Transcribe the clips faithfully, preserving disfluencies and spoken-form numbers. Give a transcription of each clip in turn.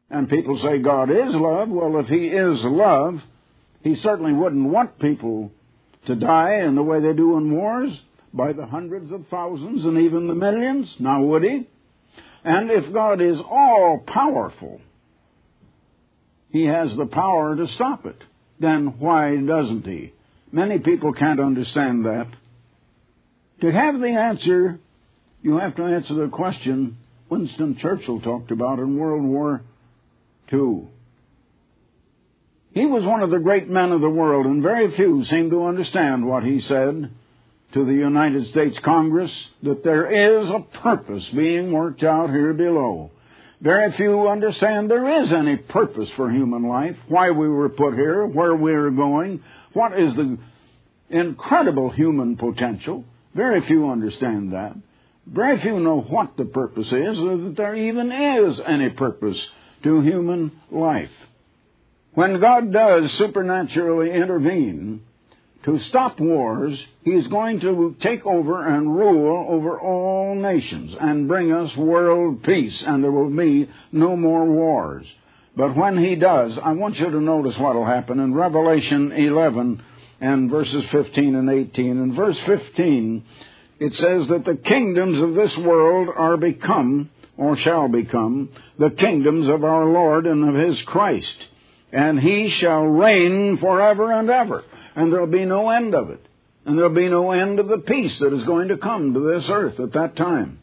And people say God is love. Well, if He is love, He certainly wouldn't want people to die in the way they do in wars, by the hundreds of thousands and even the millions. Now, would He? And if God is all-powerful, He has the power to stop it. Then why doesn't He? Many people can't understand that. To have the answer, you have to answer the question Winston Churchill talked about in World War Two. He was one of the great men of the world, and very few seem to understand what he said to the United States Congress, that there is a purpose being worked out here below. Very few understand there is any purpose for human life, why we were put here, where we are going, what is the incredible human potential. Very few understand that. Very few know what the purpose is, or that there even is any purpose to human life. When God does supernaturally intervene to stop wars, He's going to take over and rule over all nations and bring us world peace, and there will be no more wars. But when He does, I want you to notice what will happen in Revelation eleven and verses fifteen and eighteen. In verse fifteen, it says that the kingdoms of this world are become, or shall become, the kingdoms of our Lord and of His Christ. And He shall reign forever and ever. And there will be no end of it. And there will be no end of the peace that is going to come to this earth at that time.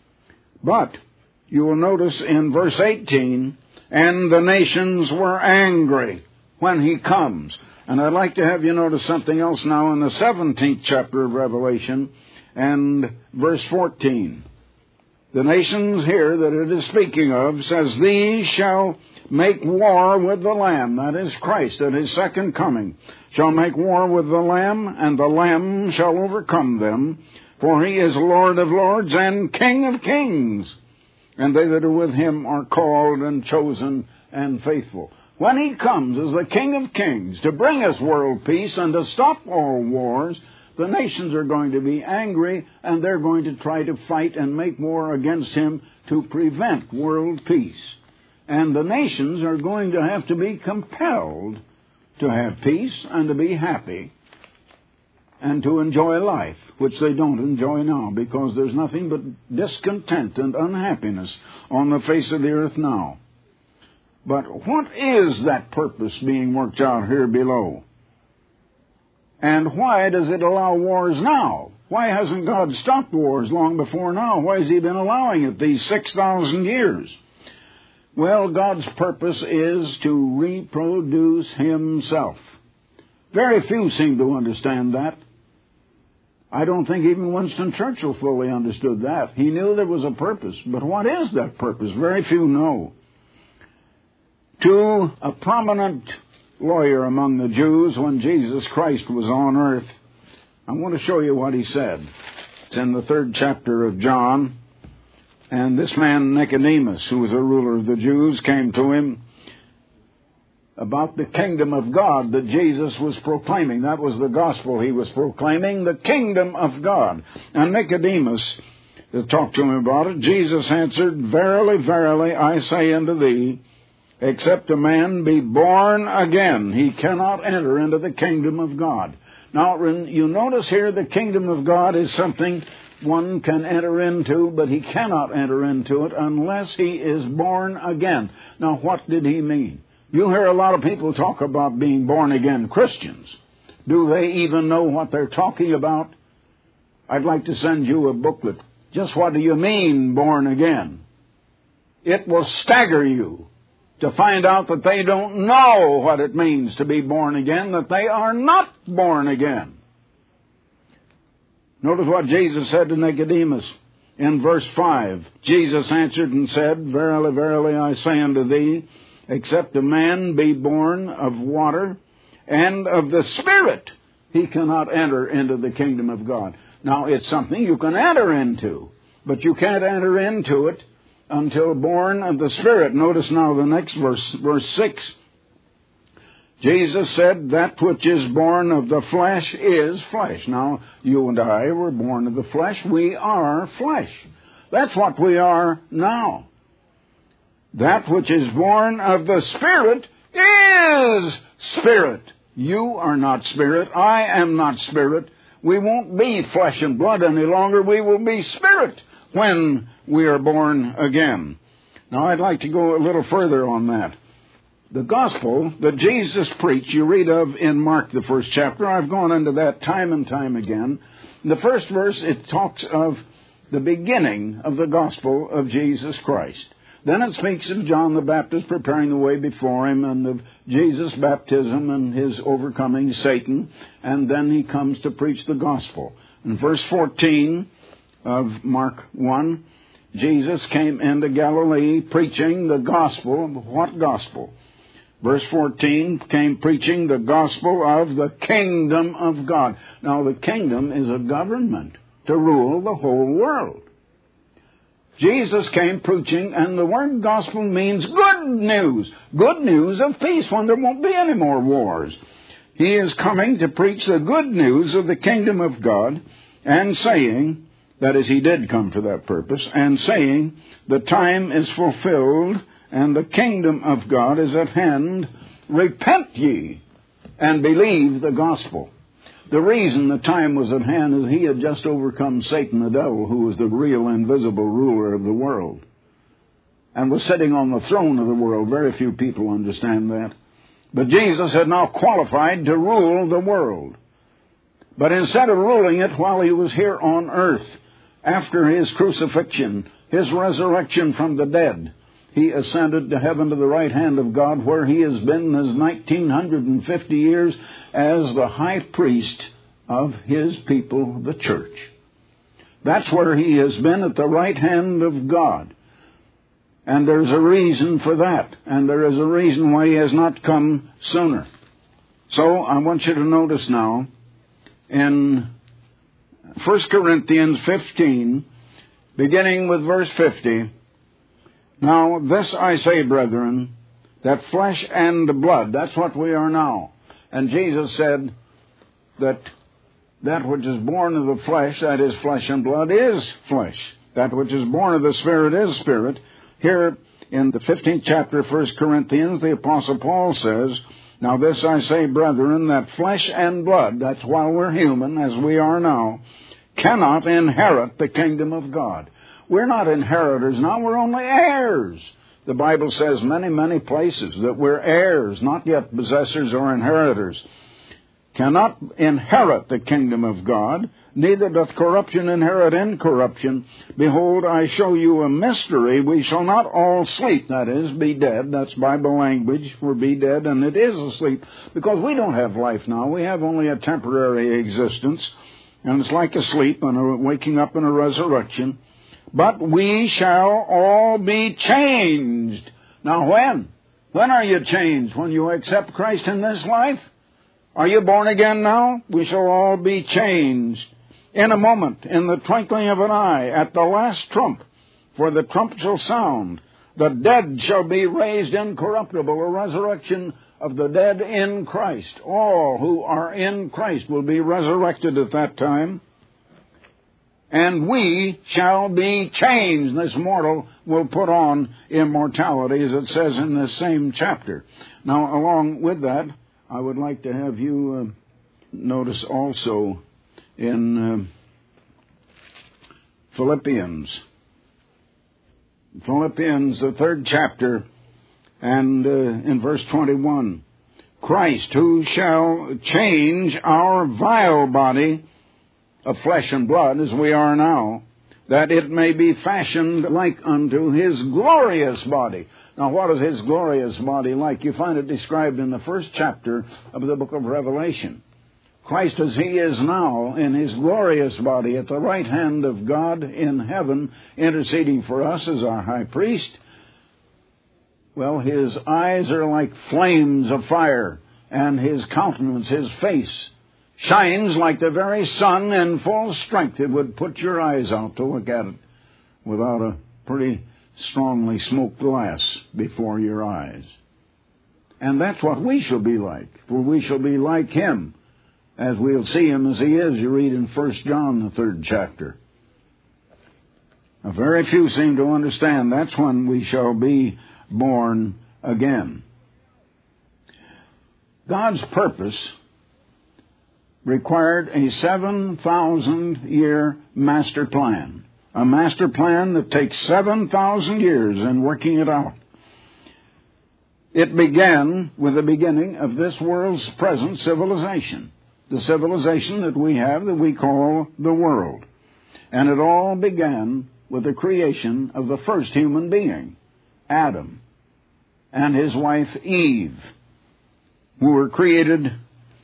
But you will notice in verse eighteen, and the nations were angry when He comes. And I'd like to have you notice something else now in the seventeenth chapter of Revelation and verse fourteen. The nations here that it is speaking of says, these shall make war with the Lamb, that is Christ, at His second coming, shall make war with the Lamb, and the Lamb shall overcome them, for He is Lord of lords and King of kings, and they that are with Him are called and chosen and faithful. When He comes as the King of kings to bring us world peace and to stop all wars, the nations are going to be angry, and they're going to try to fight and make war against Him to prevent world peace. And the nations are going to have to be compelled to have peace and to be happy and to enjoy life, which they don't enjoy now, because there's nothing but discontent and unhappiness on the face of the earth now. But what is that purpose being worked out here below? And why does it allow wars now? Why hasn't God stopped wars long before now? Why has He been allowing it these six thousand years? Well, God's purpose is to reproduce Himself. Very few seem to understand that. I don't think even Winston Churchill fully understood that. He knew there was a purpose, but what is that purpose? Very few know. To a prominent lawyer among the Jews when Jesus Christ was on earth, I want to show you what he said. It's in the third chapter of John. And this man Nicodemus, who was a ruler of the Jews, came to him about the kingdom of God that Jesus was proclaiming. That was the gospel He was proclaiming, the kingdom of God. And Nicodemus talked to him about it. Jesus answered, verily, verily, I say unto thee, except a man be born again, he cannot enter into the kingdom of God. Now, you notice here the kingdom of God is something one can enter into, but he cannot enter into it unless he is born again. Now, what did he mean? You hear a lot of people talk about being born-again Christians. Do they even know what they're talking about? I'd like to send you a booklet. Just what do you mean, born again? It will stagger you to find out that they don't know what it means to be born again, that they are not born again. Notice what Jesus said to Nicodemus in verse five. Jesus answered and said, verily, verily, I say unto thee, except a man be born of water and of the Spirit, he cannot enter into the kingdom of God. Now, it's something you can enter into, but you can't enter into it until born of the Spirit. Notice now the next verse, verse six. Jesus said, that which is born of the flesh is flesh. Now, you and I were born of the flesh. We are flesh. That's what we are now. That which is born of the Spirit is spirit. You are not spirit. I am not spirit. We won't be flesh and blood any longer. We will be spirit when we are born again. Now, I'd like to go a little further on that. The gospel that Jesus preached, you read of in Mark, the first chapter. I've gone into that time and time again. In the first verse, it talks of the beginning of the gospel of Jesus Christ. Then it speaks of John the Baptist preparing the way before him, and of Jesus' baptism and his overcoming Satan. And then he comes to preach the gospel. In verse fourteen of Mark one, Jesus came into Galilee preaching the gospel. What gospel? Verse fourteen, came preaching the gospel of the kingdom of God. Now, the kingdom is a government to rule the whole world. Jesus came preaching, and the word gospel means good news. Good news of peace when there won't be any more wars. He is coming to preach the good news of the kingdom of God, and saying, that is, he did come for that purpose, and saying, the time is fulfilled, and the kingdom of God is at hand. Repent ye, and believe the gospel. The reason the time was at hand is he had just overcome Satan the devil, who was the real invisible ruler of the world, and was sitting on the throne of the world. Very few people understand that. But Jesus had now qualified to rule the world. But instead of ruling it while he was here on earth, after his crucifixion, his resurrection from the dead, he ascended to heaven to the right hand of God, where he has been his nineteen fifty years as the high priest of his people, the church. That's where he has been, at the right hand of God. And there's a reason for that. And there is a reason why he has not come sooner. So I want you to notice now, in First Corinthians fifteen, beginning with verse fifty, now this I say, brethren, that flesh and blood, that's what we are now. And Jesus said that that which is born of the flesh, that is flesh and blood, is flesh. That which is born of the Spirit is spirit. Here in the fifteenth chapter of First Corinthians, the Apostle Paul says, now this I say, brethren, that flesh and blood, that's while we're human, as we are now, cannot inherit the kingdom of God. We're not inheritors now, we're only heirs. The Bible says many, many places that we're heirs, not yet possessors or inheritors. Cannot inherit the kingdom of God, neither doth corruption inherit incorruption. Behold, I show you a mystery. We shall not all sleep, that is, be dead. That's Bible language for be dead, and it is asleep, because we don't have life now. We have only a temporary existence, and it's like a sleep and a waking up and a resurrection. But we shall all be changed. Now when? When are you changed? When you accept Christ in this life? Are you born again now? We shall all be changed. In a moment, in the twinkling of an eye, at the last trump, for the trump shall sound. The dead shall be raised incorruptible, a resurrection of the dead in Christ. All who are in Christ will be resurrected at that time. And we shall be changed. This mortal will put on immortality, as it says in this same chapter. Now, along with that, I would like to have you uh, notice also in uh, Philippians. Philippians, the third chapter, and uh, in verse twenty-one. Christ, who shall change our vile body of flesh and blood, as we are now, that it may be fashioned like unto his glorious body. Now, what is his glorious body like? You find it described in the first chapter of the book of Revelation. Christ as he is now in his glorious body at the right hand of God in heaven, interceding for us as our high priest. Well, his eyes are like flames of fire, and his countenance, his face, shines like the very sun in full strength. It would put your eyes out to look at it without a pretty strongly smoked glass before your eyes. And that's what we shall be like, for we shall be like him, as we'll see him as he is. You read in First John, the third chapter. Now, very few seem to understand that's when we shall be born again. God's purpose required a seven thousand year master plan. A master plan that takes seven thousand years in working it out. It began with the beginning of this world's present civilization. The civilization that we have that we call the world. And it all began with the creation of the first human being, Adam, and his wife Eve, who were created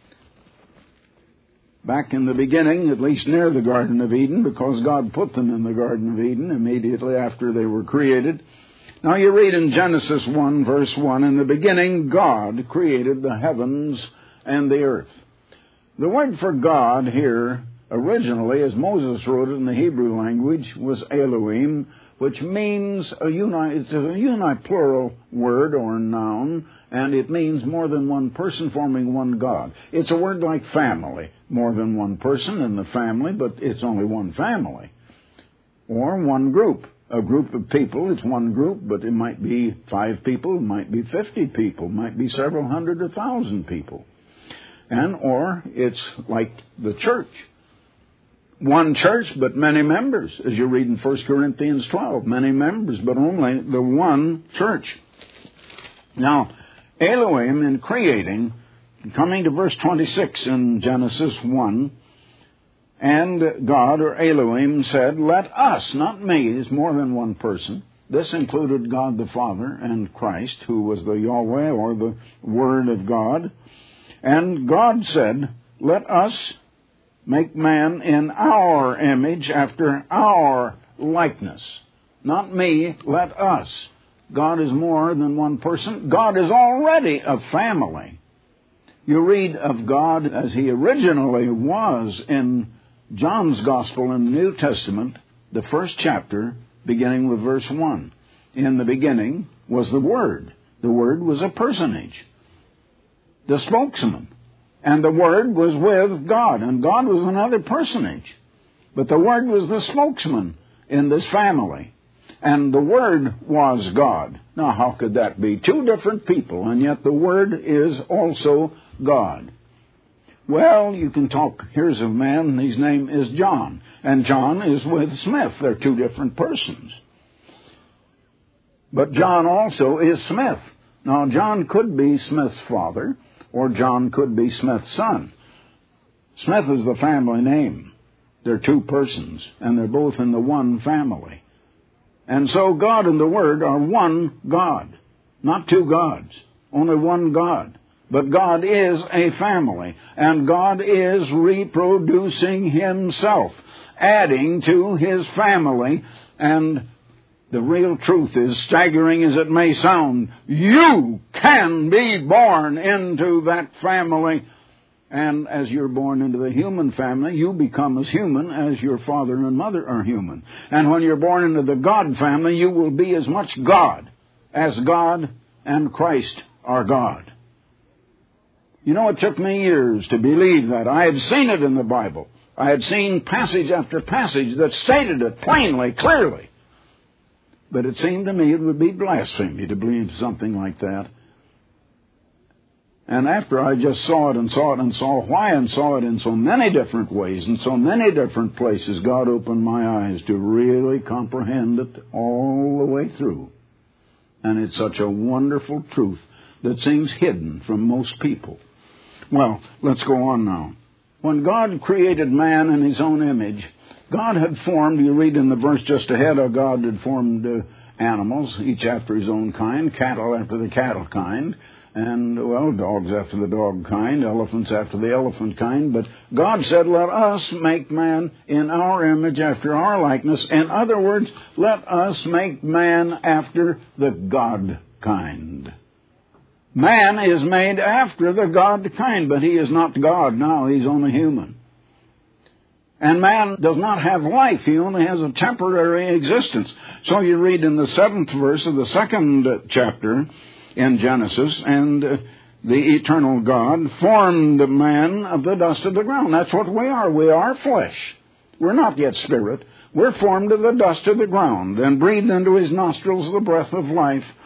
back in the beginning, at least near the Garden of Eden, because God put them in the Garden of Eden immediately after they were created. Now you read in Genesis one, verse one, in the beginning God created the heavens and the earth. The word for God here, originally, as Moses wrote it in the Hebrew language, was Elohim, which means a uni, it's a uniplural word or noun, and it means more than one person forming one God. It's a word like family, more than one person in the family, but it's only one family. Or one group. A group of people, it's one group, but it might be five people, it might be fifty people, it might be several hundred or thousand people. And, or it's like the church. One church, but many members, as you read in First Corinthians twelve. Many members, but only the one church. Now, Elohim, in creating, coming to verse twenty-six in Genesis one, and God, or Elohim, said, let us, not me, it's more than one person. This included God the Father and Christ, who was the Yahweh, or the Word of God. And God said, let us make man in our image, after our likeness. Not me, let us. God is more than one person. God is already a family. You read of God as he originally was in John's Gospel in the New Testament, the first chapter, beginning with verse one. In the beginning was the Word. The Word was a personage, the spokesman. And the Word was with God, and God was another personage. But the Word was the spokesman in this family. And the Word was God. Now, how could that be? Two different people, and yet the Word is also God. Well, you can talk, here's a man, his name is John. And John is with Smith. They're two different persons. But John also is Smith. Now, John could be Smith's father, or John could be Smith's son. Smith is the family name. They're two persons, and they're both in the one family. And so God and the Word are one God, not two gods, only one God. But God is a family, and God is reproducing himself, adding to his family. And the real truth is, staggering as it may sound, you can be born into that family. And as you're born into the human family, you become as human as your father and mother are human. And when you're born into the God family, you will be as much God as God and Christ are God. You know, it took me years to believe that. I had seen it in the Bible. I had seen passage after passage that stated it plainly, clearly. But it seemed to me it would be blasphemy to believe something like that. And after I just saw it and saw it and saw why and saw it in so many different ways, in so many different places, God opened my eyes to really comprehend it all the way through. And it's such a wonderful truth that seems hidden from most people. Well, let's go on now. When God created man in his own image, God had formed, you read in the verse just ahead, how God had formed uh, animals, each after his own kind, cattle after the cattle kind, and, well, dogs after the dog kind, elephants after the elephant kind. But God said, let us make man in our image, after our likeness. In other words, let us make man after the God kind. Man is made after the God kind, but he is not God now. He's only human. And man does not have life. He only has a temporary existence. So you read in the seventh verse of the second chapter in Genesis, and uh, the eternal God formed man of the dust of the ground. That's what we are. We are flesh. We're not yet spirit. We're formed of the dust of the ground, and breathed into his nostrils the breath of life.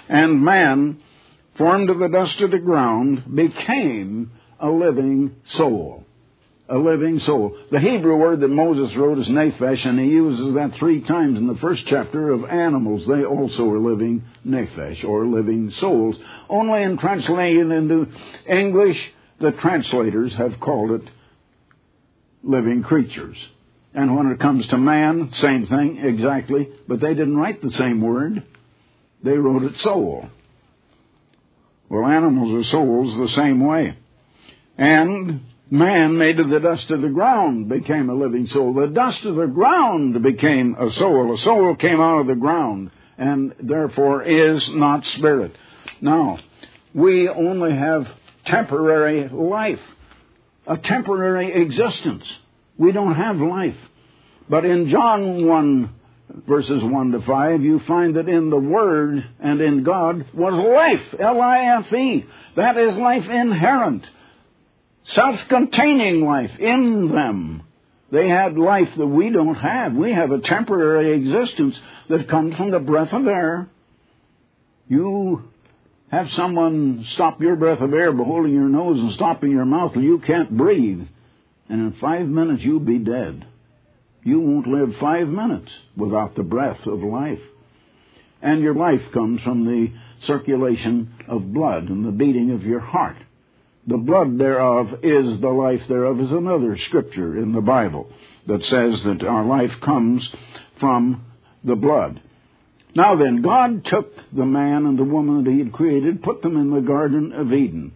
And man, formed of the dust of the ground, became a living soul. A living soul. The Hebrew word that Moses wrote is nephesh, and he uses that three times in the first chapter of animals. They also are living nephesh, or living souls. Only in translating into English, the translators have called it living creatures. And when it comes to man, same thing, exactly. But they didn't write the same word. They wrote it soul. Well, animals are souls the same way. And man, made of the dust of the ground, became a living soul. The dust of the ground became a soul. A soul came out of the ground, and therefore is not spirit. Now, we only have temporary life, a temporary existence. We don't have life. But in John one, verses one to five, you find that in the Word and in God was life, L I F E. That is life inherent. Self-containing life in them. They had life that we don't have. We have a temporary existence that comes from the breath of air. You have someone stop your breath of air by holding your nose and stopping your mouth, and you can't breathe. And in five minutes you'll be dead. You won't live five minutes without the breath of life. And your life comes from the circulation of blood and the beating of your heart. The blood thereof is the life thereof is another scripture in the Bible that says that our life comes from the blood. Now then, God took the man and the woman that he had created, put them in the Garden of Eden.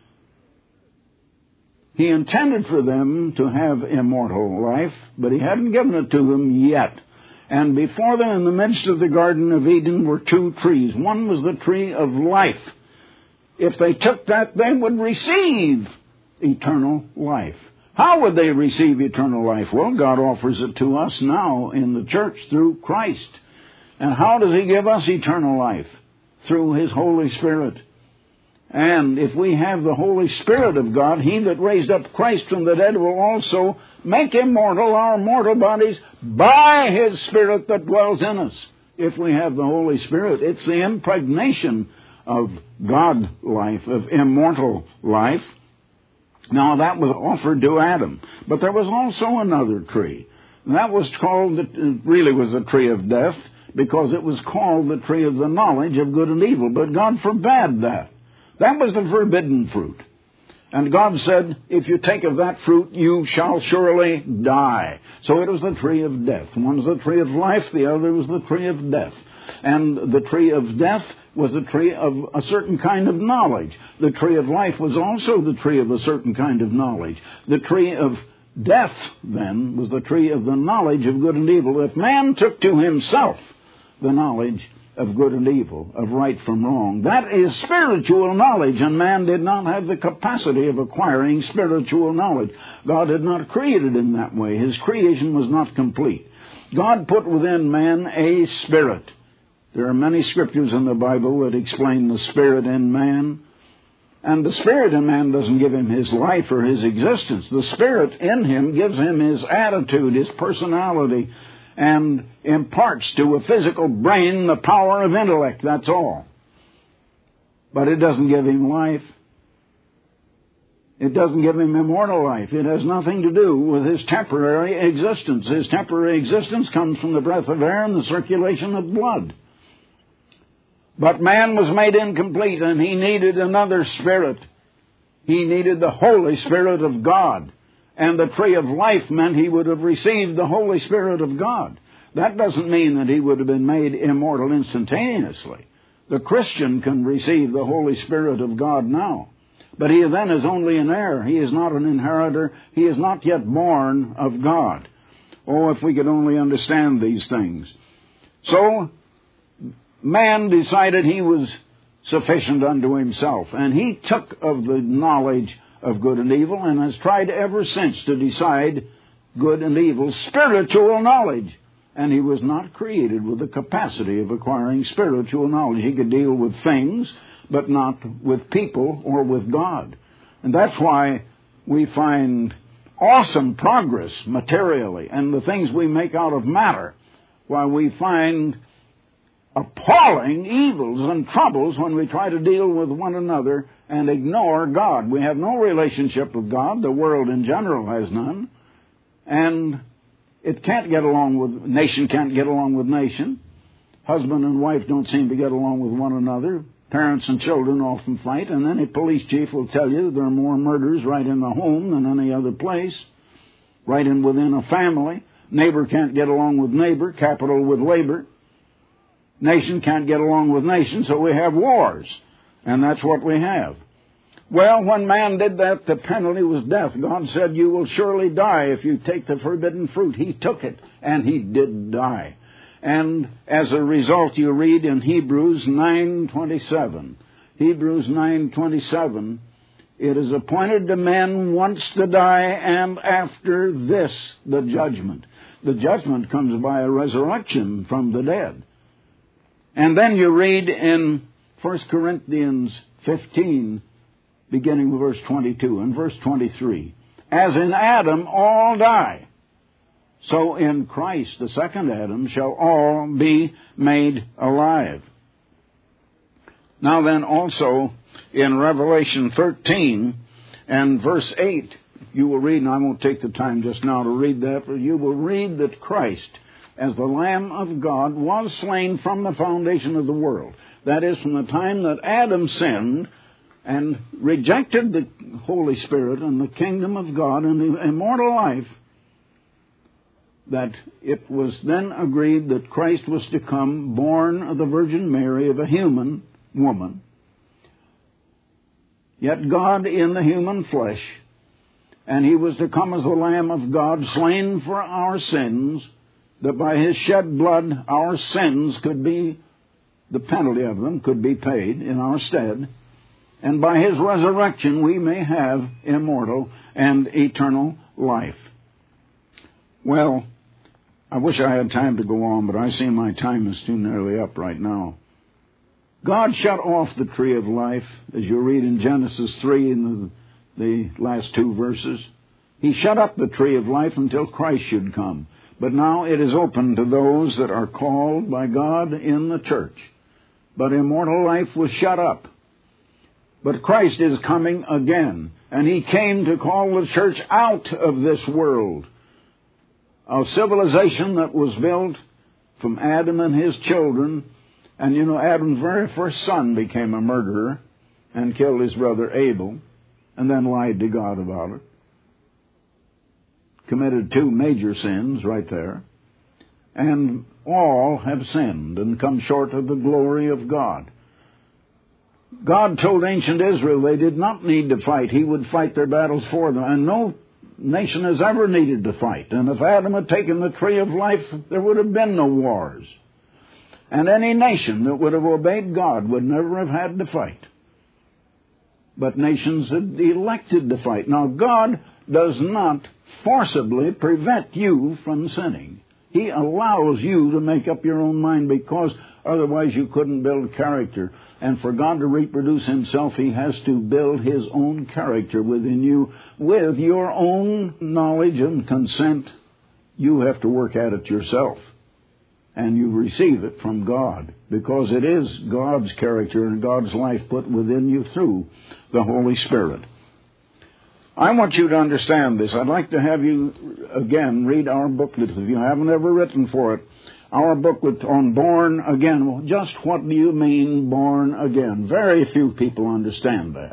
He intended for them to have immortal life, but he hadn't given it to them yet. And before them, in the midst of the Garden of Eden, were two trees. One was the tree of life. If they took that, they would receive eternal life. How would they receive eternal life? Well, God offers it to us now in the church through Christ. And how does he give us eternal life? Through his Holy Spirit. And if we have the Holy Spirit of God, he that raised up Christ from the dead will also make immortal our mortal bodies by his Spirit that dwells in us. If we have the Holy Spirit, it's the impregnation of God life, of immortal life. Now that was offered to Adam. But there was also another tree. And that was called, it really was a tree of death, because it was called the tree of the knowledge of good and evil. But God forbade that. That was the forbidden fruit. And God said, if you take of that fruit, you shall surely die. So it was the tree of death. One was the tree of life, the other was the tree of death. And the tree of death was the tree of a certain kind of knowledge. The tree of life was also the tree of a certain kind of knowledge. The tree of death, then, was the tree of the knowledge of good and evil. If man took to himself the knowledge of good and evil, of right from wrong, that is spiritual knowledge, and man did not have the capacity of acquiring spiritual knowledge. God had not created him that way. His creation was not complete. God put within man a spirit. There are many scriptures in the Bible that explain the spirit in man. And the spirit in man doesn't give him his life or his existence. The spirit in him gives him his attitude, his personality, and imparts to a physical brain the power of intellect. That's all. But it doesn't give him life. It doesn't give him immortal life. It has nothing to do with his temporary existence. His temporary existence comes from the breath of air and the circulation of blood. But man was made incomplete, and he needed another spirit. He needed the Holy Spirit of God. And the tree of life meant he would have received the Holy Spirit of God. That doesn't mean that he would have been made immortal instantaneously. The Christian can receive the Holy Spirit of God now. But he then is only an heir. He is not an inheritor. He is not yet born of God. Oh, if we could only understand these things. So, man decided he was sufficient unto himself. And he took of the knowledge of good and evil and has tried ever since to decide good and evil, spiritual knowledge. And he was not created with the capacity of acquiring spiritual knowledge. He could deal with things, but not with people or with God. And that's why we find awesome progress materially, and the things we make out of matter, why we find appalling evils and troubles when we try to deal with one another and ignore God. We have no relationship with God. The world in general has none. And it can't get along with, nation can't get along with nation. Husband and wife don't seem to get along with one another. Parents and children often fight, and any police chief will tell you that there are more murders right in the home than any other place, right in within a family. Neighbor can't get along with neighbor, capital with labor. Nation can't get along with nation, so we have wars, and that's what we have. Well, when man did that, the penalty was death. God said, you will surely die if you take the forbidden fruit. He took it, and he did die. And as a result, you read in Hebrews nine twenty-seven. Hebrews nine twenty-seven, it is appointed to men once to die, and after this the judgment. The judgment comes by a resurrection from the dead. And then you read in First Corinthians fifteen, beginning with verse twenty-two and verse twenty-three. As in Adam all die, so in Christ, the second Adam, shall all be made alive. Now then, also in Revelation thirteen and verse eight, you will read, and I won't take the time just now to read that, but you will read that Christ, as the Lamb of God, was slain from the foundation of the world. That is, from the time that Adam sinned and rejected the Holy Spirit and the kingdom of God and the immortal life, that it was then agreed that Christ was to come, born of the Virgin Mary, of a human woman, yet God in the human flesh, and he was to come as the Lamb of God, slain for our sins, that by his shed blood our sins could be, the penalty of them could be paid in our stead, and by his resurrection we may have immortal and eternal life. Well, I wish I had time to go on, but I see my time is too nearly up right now. God shut off the tree of life, as you read in Genesis three in the, the last two verses. He shut up the tree of life until Christ should come. But now it is open to those that are called by God in the church. But immortal life was shut up. But Christ is coming again, and he came to call the church out of this world. A civilization that was built from Adam and his children. And you know, Adam's very first son became a murderer and killed his brother Abel and then lied to God about it. Committed two major sins right there. And all have sinned and come short of the glory of God. God told ancient Israel they did not need to fight. He would fight their battles for them. And no nation has ever needed to fight. And if Adam had taken the tree of life, there would have been no wars. And any nation that would have obeyed God would never have had to fight. But nations had elected to fight. Now, God does not forcibly prevent you from sinning. He allows you to make up your own mind, because otherwise you couldn't build character. And for God to reproduce himself, he has to build his own character within you with your own knowledge and consent. You have to work at it yourself. And you receive it from God, because it is God's character and God's life put within you through the Holy Spirit. I want you to understand this. I'd like to have you, again, read our booklet. If you haven't ever written for it, our booklet on Born Again. Well, just what do you mean, born again? Very few people understand that.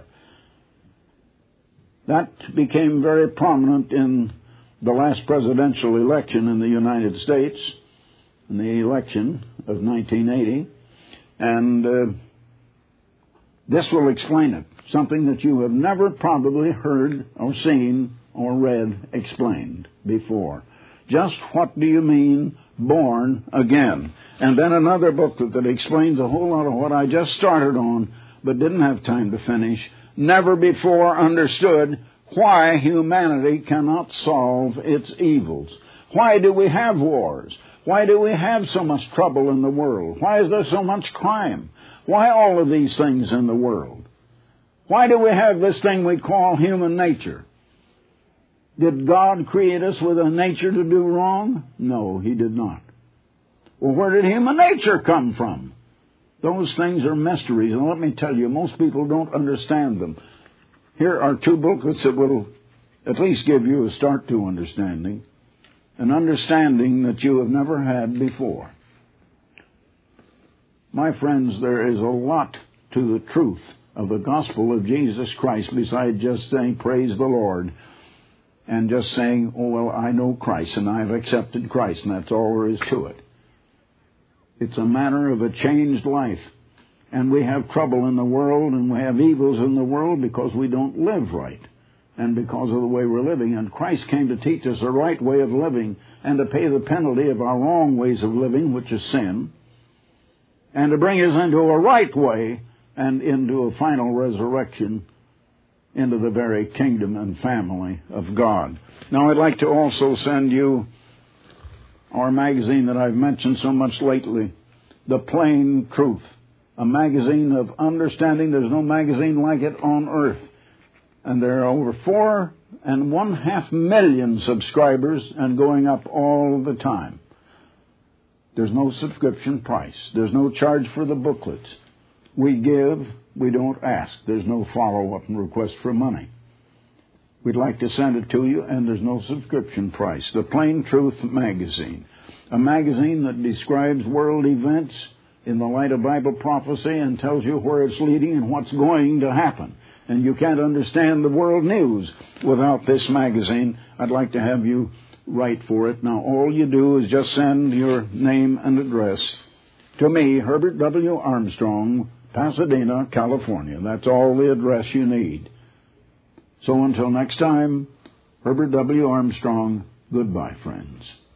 That became very prominent in the last presidential election in the United States, in the election of nineteen eighty. And uh, this will explain it. Something that you have never probably heard or seen or read explained before. Just what do you mean, born again? And then another booklet that explains a whole lot of what I just started on, but didn't have time to finish. Never before understood why humanity cannot solve its evils. Why do we have wars? Why do we have so much trouble in the world? Why is there so much crime? Why all of these things in the world? Why do we have this thing we call human nature? Did God create us with a nature to do wrong? No, he did not. Well, where did human nature come from? Those things are mysteries, and let me tell you, most people don't understand them. Here are two booklets that will at least give you a start to understanding, an understanding that you have never had before. My friends, there is a lot to the truth of the gospel of Jesus Christ besides just saying, praise the Lord, and just saying, oh, well, I know Christ, and I've accepted Christ, and that's all there is to it. It's a matter of a changed life. And we have trouble in the world, and we have evils in the world because we don't live right, and because of the way we're living. And Christ came to teach us a right way of living and to pay the penalty of our wrong ways of living, which is sin, and to bring us into a right way and into a final resurrection, into the very kingdom and family of God. Now, I'd like to also send you our magazine that I've mentioned so much lately, The Plain Truth, a magazine of understanding. There's no magazine like it on earth. And there are over four and one half million subscribers and going up all the time. There's no subscription price. There's no charge for the booklets. We give, we don't ask. There's no follow-up and request for money. We'd like to send it to you, and there's no subscription price. The Plain Truth magazine, a magazine that describes world events in the light of Bible prophecy and tells you where it's leading and what's going to happen. And you can't understand the world news without this magazine. I'd like to have you write for it. Now, all you do is just send your name and address to me, Herbert W. Armstrong, Pasadena, California. That's all the address you need. So until next time, Herbert W. Armstrong, goodbye, friends.